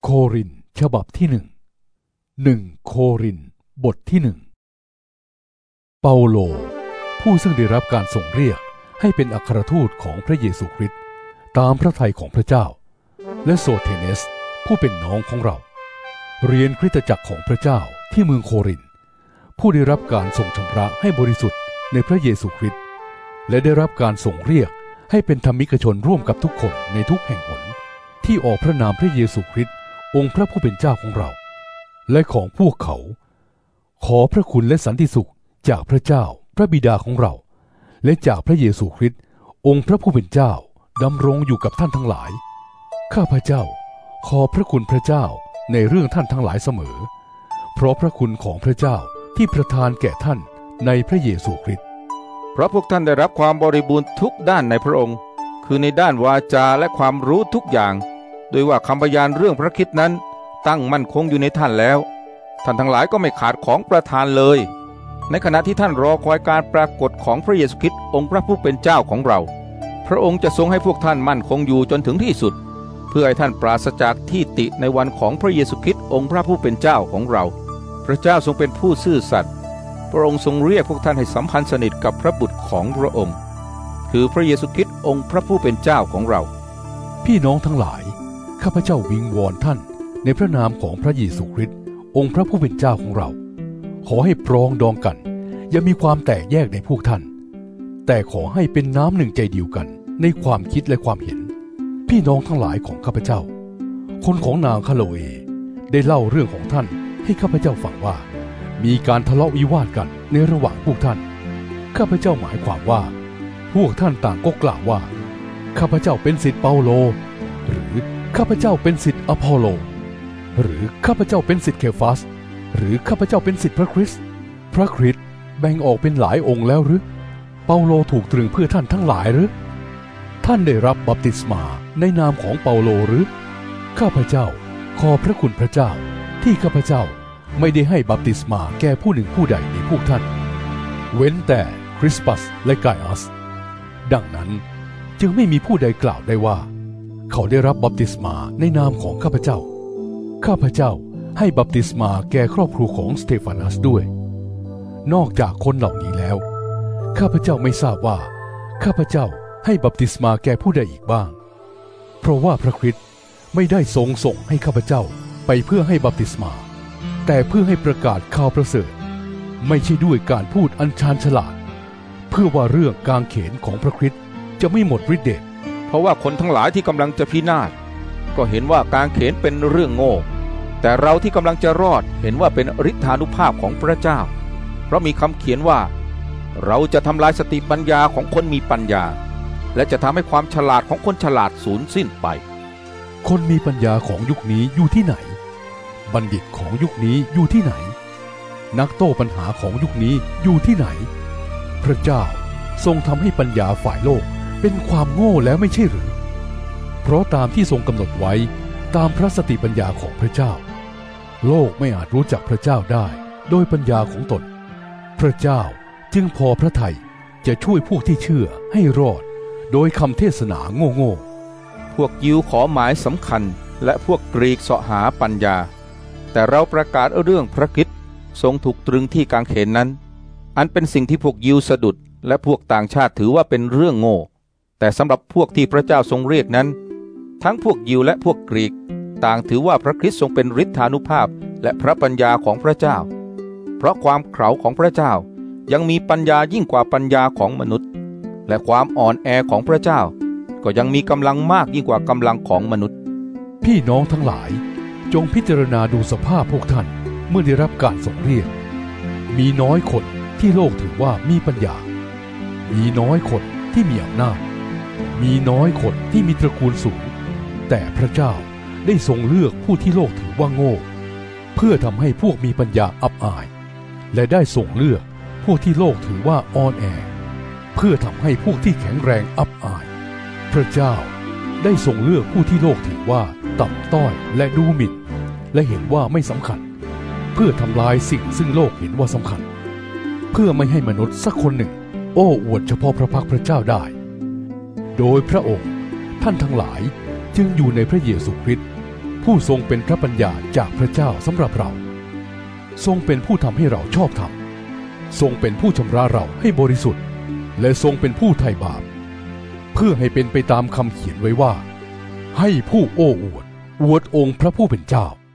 โครินธ์ฉบับที่1 โครินธ์บทที่1เปาโลผู้ซึ่งได้รับการส่งเรียกให้เป็นอัครทูตของพระเยซูคริสต์ตามพระทัยของพระเจ้าและโซเทเนสผู้เป็นน้องของเราเรียนคริสตจักรของพระเจ้าที่เมืองโครินธ์ผู้ได้รับการทรงชำระให้บริสุทธิ์ในพระเยซูคริสต์และได้รับการส่งเรียกให้เป็นธรรมิกชนร่วมกับทุกคนในทุกแห่งหนที่ออกพระนามพระเยซูคริสต์องค์พระผู้เป็นเจ้าของเราและของพวกเขาขอพระคุณและสันติสุขจากพระเจ้าพระบิดาของเราและจากพระเยซูคริสต์องค์พระผู้เป็นเจ้าดำรงอยู่กับท่านทั้งหลายข้าพเจ้าขอพระคุณพระเจ้าในเรื่องท่านทั้งหลายเสมอเพราะพระคุณของพระเจ้าที่ประทานแก่ท่านในพระเยซูคริสต์เพราะพวกท่านได้รับความบริบูรณ์ทุกด้านในพระองค์คือในด้านวาจาและความรู้ทุกอย่างโดยว่าคำพยานเรื่องพระคริสต์นั้นตั้งมั่นคงอยู่ในท่านแล้วท่านทั้งหลายก็ไม่ขาดของประทานเลยในขณะที่ท่านรอคอยการปรากฏของพระเยซูคริสต์องค์พระผู้เป็นเจ้าของเราพระองค์จะทรงให้พวกท่านมั่นคงอยู่จนถึงที่สุดเพื่อให้ท่านปราศจากที่ติในวันของพระเยซูคริสต์องค์พระผู้เป็นเจ้าของเราพระเจ้าทรงเป็นผู้ซื่อสัตย์พระองค์ทรงเรียกพวกท่านให้สัมพันธ์สนิทกับพระบุตรของพระองค์คือพระเยซูคริสต์องค์พระผู้เป็นเจ้าของเราพี่น้องทั้งหลายข้าพเจ้าวิงวอนท่านในพระนามของพระเยซูคริสต์องค์พระผู้เป็นเจ้าของเราขอให้ปรองดองกันอย่ามีความแตกแยกในพวกท่านแต่ขอให้เป็นน้ำหนึ่งใจเดียวกันในความคิดและความเห็นพี่น้องทั้งหลายของข้าพเจ้าคนของนางคาโลเอได้เล่าเรื่องของท่านให้ข้าพเจ้าฟังว่ามีการทะเลาะวิวาทกันในระหว่างพวกท่านข้าพเจ้าหมายความว่าพวกท่านต่างก็กล่าวว่าข้าพเจ้าเป็นศิษย์เปาโลหรือข้าพเจ้าเป็นศิษย์อพอลโลหรือข้าพเจ้าเป็นศิษย์เคฟาสหรือข้าพเจ้าเป็นศิษย์พระคริสต์พระคริสต์แบ่งออกเป็นหลายองค์แล้วหรือเปาโลถูกตรึงเพื่อท่านทั้งหลายหรือท่านได้รับบัพติศมาในนามของเปาโลหรือข้าพเจ้าขอพระคุณพระเจ้าที่ข้าพเจ้าไม่ได้ให้บัพติศมาแก่ผู้หนึ่งผู้ใดในพวกท่านเว้นแต่คริสปัสและกายอัสดังนั้นจึงไม่มีผู้ใดกล่าวได้ว่าเขาได้รับบัพติศมาในนามของข้าพเจ้าข้าพเจ้าให้บัพติศมาแก่ครอบครัวของสเตฟานัสด้วยนอกจากคนเหล่านี้แล้วข้าพเจ้าไม่ทราบว่าข้าพเจ้าให้บัพติศมาแก่ผู้ใดอีกบ้างเพราะว่าพระคริสต์ไม่ได้ทรงส่งให้ข้าพเจ้าไปเพื่อให้บัพติศมาแต่เพื่อให้ประกาศข่าวประเสริฐไม่ใช่ด้วยการพูดอันชาญฉลาดเพื่อว่าเรื่องกางเขนของพระคริสต์จะไม่หมดฤทธิ์เดชเพราะว่าคนทั้งหลายที่กำลังจะพินาศก็เห็นว่ากางเขนเป็นเรื่องโง่แต่เราที่กำลังจะรอดเห็นว่าเป็นฤทธานุภาพของพระเจ้าเพราะมีคำเขียนว่าเราจะทำลายสติปัญญาของคนมีปัญญาและจะทำให้ความฉลาดของคนฉลาดสูญสิ้นไปคนมีปัญญาของยุคนี้อยู่ที่ไหนบัณฑิตของยุคนี้อยู่ที่ไหนนักโต้ปัญหาของยุคนี้อยู่ที่ไหนพระเจ้าทรงทำให้ปัญญาฝ่ายโลกเป็นความโง่แล้วไม่ใช่หรือเพราะตามที่ทรงกำหนดไว้ตามพระสติปัญญาของพระเจ้าโลกไม่อาจรู้จักพระเจ้าได้โดยปัญญาของตนพระเจ้าจึงพอพระทัยจะช่วยพวกที่เชื่อให้รอดโดยคำเทศนาโง่ๆพวกยิวขอหมายสำคัญและพวกกรีกเสาะหาปัญญาแต่เราประกาศเรื่องพระคริสต์ทรงถูกตรึงที่กางเขนนั้นอันเป็นสิ่งที่พวกยิวสะดุดและพวกต่างชาติถือว่าเป็นเรื่องโง่แต่สำหรับพวกที่พระเจ้าทรงเรียกนั้นทั้งพวกยิวและพวกกรีกต่างถือว่าพระคริสต์ทรงเป็นฤทธานุภาพและพระปัญญาของพระเจ้าเพราะความเขลาของพระเจ้ายังมีปัญญายิ่งกว่าปัญญาของมนุษย์และความอ่อนแอของพระเจ้าก็ยังมีกำลังมากยิ่งกว่ากำลังของมนุษย์พี่น้องทั้งหลายจงพิจารณาดูสภาพพวกท่านเมื่อได้รับการส่งเรียกมีน้อยคนที่โลกถือว่ามีปัญญามีน้อยคนที่มีอำนาจมีน้อยคนที่มีตระกูลสูงแต่พระเจ้าได้ทรงเลือกผู้ที่โลกถือว่าโง่เพื่อทำให้พวกมีปัญญาอับอายและได้ทรงเลือกพวกที่โลกถือว่าอ่อนแอเพื่อทำให้พวกที่แข็งแรงอับอายพระเจ้าได้ทรงเลือกผู้ที่โลกถือว่าต่ำต้อยและดูหมิ่นและเห็นว่าไม่สำคัญเพื่อทำลายสิ่งซึ่งโลกเห็นว่าสำคัญเพื่อไม่ให้มนุษย์สักคนหนึ่งโอ้อวดเฉพาะพระพักพระเจ้าได้โดยพระองค์ท่านทั้งหลายจึงอยู่ในพระเยซูคริสต์พผู้ทรงเป็นพระปัญญาจากพระเจ้าสำหรับเราทรงเป็นผู้ทำให้เราชอบธรรมทรงเป็นผู้ชำระเราให้บริสุทธิ์และทรงเป็นผู้ไถ่บาปเพื่อให้เป็นไปตามคำเขียนไว้ว่าให้ผู้โอ้อวดองค์พระผู้เป็นเจ้า